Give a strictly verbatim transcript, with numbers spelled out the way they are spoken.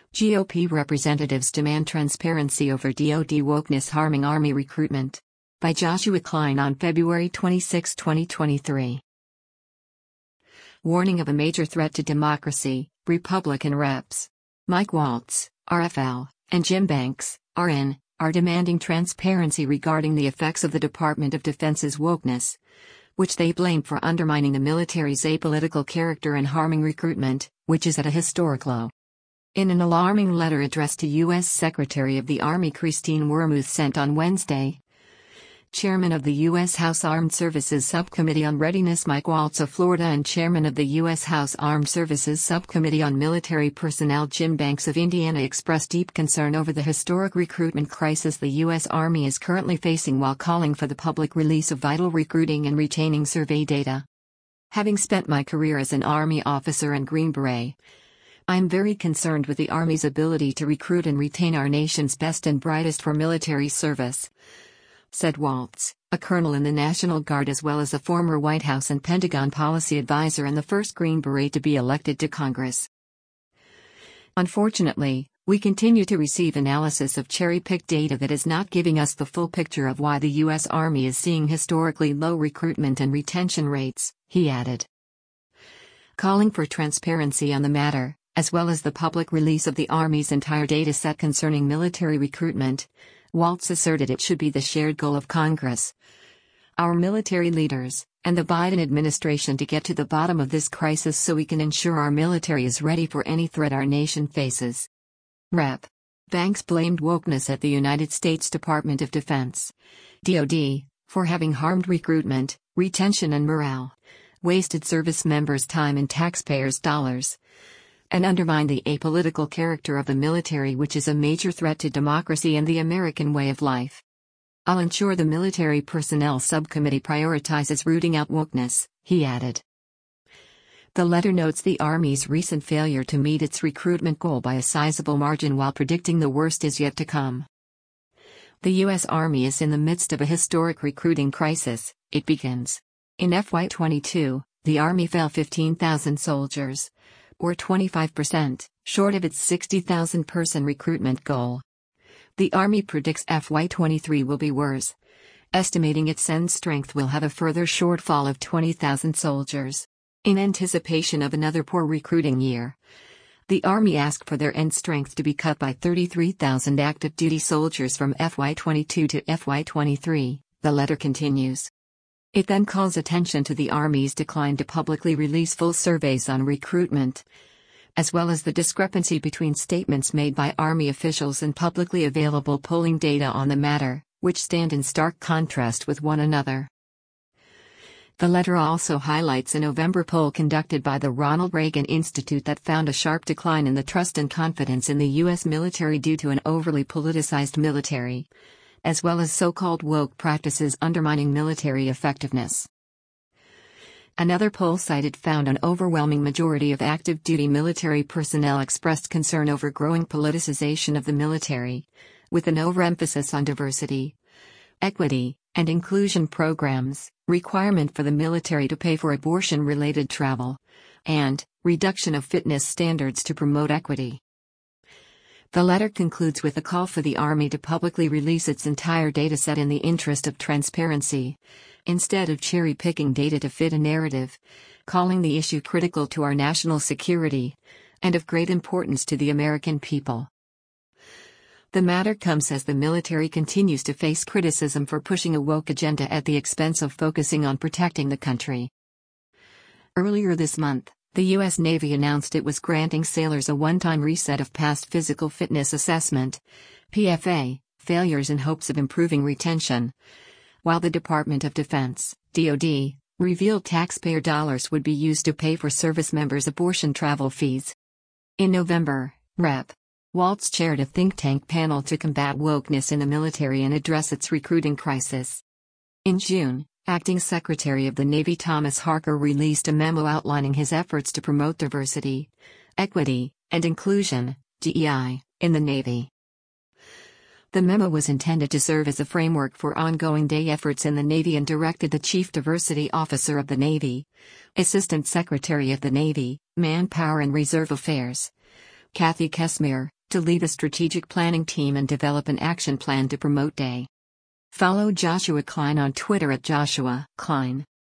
G O P representatives demand transparency over D O D wokeness harming Army recruitment. By Joshua Klein on February twenty-sixth, twenty twenty-three. Warning of a major threat to democracy, Republican reps Mike Waltz, R F L, and Jim Banks, R N, are demanding transparency regarding the effects of the Department of Defense's wokeness, which they blame for undermining the military's apolitical character and harming recruitment, which is at a historic low. In an alarming letter addressed to U S Secretary of the Army Christine Wormuth sent on Wednesday, Chairman of the U S House Armed Services Subcommittee on Readiness Mike Waltz of Florida and Chairman of the U S House Armed Services Subcommittee on Military Personnel Jim Banks of Indiana expressed deep concern over the historic recruitment crisis the U S Army is currently facing while calling for the public release of vital recruiting and retaining survey data. Having spent my career as an Army officer and Green Beret, I am very concerned with the Army's ability to recruit and retain our nation's best and brightest for military service, said Waltz, a colonel in the National Guard as well as a former White House and Pentagon policy advisor and the first Green Beret to be elected to Congress. Unfortunately, we continue to receive analysis of cherry-picked data that is not giving us the full picture of why the U S Army is seeing historically low recruitment and retention rates, he added. Calling for transparency on the matter, as well as the public release of the Army's entire data set concerning military recruitment, Waltz asserted it should be the shared goal of Congress, our military leaders, and the Biden administration to get to the bottom of this crisis so we can ensure our military is ready for any threat our nation faces. Rep. Banks blamed wokeness at the United States Department of Defense, D O D, for having harmed recruitment, retention and morale, wasted service members' time and taxpayers' dollars, and undermine the apolitical character of the military, which is a major threat to democracy and the American way of life. I'll ensure the Military Personnel Subcommittee prioritizes rooting out wokeness, he added. The letter notes the Army's recent failure to meet its recruitment goal by a sizable margin while predicting the worst is yet to come. The U S Army is in the midst of a historic recruiting crisis, it begins. In F Y twenty-two, the Army fell fifteen thousand soldiers, or twenty-five percent, short of its sixty thousand person recruitment goal. The Army predicts F Y twenty-three will be worse, estimating its end strength will have a further shortfall of twenty thousand soldiers. In anticipation of another poor recruiting year, the Army asked for their end strength to be cut by thirty-three thousand active duty soldiers from F Y twenty-two to F Y twenty-three, the letter continues. It then calls attention to the Army's decline to publicly release full surveys on recruitment, as well as the discrepancy between statements made by Army officials and publicly available polling data on the matter, which stand in stark contrast with one another. The letter also highlights a November poll conducted by the Ronald Reagan Institute that found a sharp decline in the trust and confidence in the U S military due to an overly politicized military, as well as so-called woke practices undermining military effectiveness. Another poll cited found an overwhelming majority of active duty military personnel expressed concern over growing politicization of the military, with an overemphasis on diversity, equity, and inclusion programs, requirement for the military to pay for abortion-related travel, and reduction of fitness standards to promote equity. The letter concludes with a call for the Army to publicly release its entire dataset in the interest of transparency, instead of cherry-picking data to fit a narrative, calling the issue critical to our national security, and of great importance to the American people. The matter comes as the military continues to face criticism for pushing a woke agenda at the expense of focusing on protecting the country. Earlier this month, the U S Navy announced it was granting sailors a one-time reset of past physical fitness assessment, P F A, failures in hopes of improving retention, while the Department of Defense, D O D, revealed taxpayer dollars would be used to pay for service members' abortion travel fees. In November, Rep. Waltz chaired a think tank panel to combat wokeness in the military and address its recruiting crisis. In June, Acting Secretary of the Navy Thomas Harker released a memo outlining his efforts to promote diversity, equity, and inclusion, D E I, in the Navy. The memo was intended to serve as a framework for ongoing day efforts in the Navy and directed the Chief Diversity Officer of the Navy, Assistant Secretary of the Navy, Manpower and Reserve Affairs, Kathy Kessmer, to lead a strategic planning team and develop an action plan to promote Day. Follow Joshua Klein on Twitter at Joshua Klein.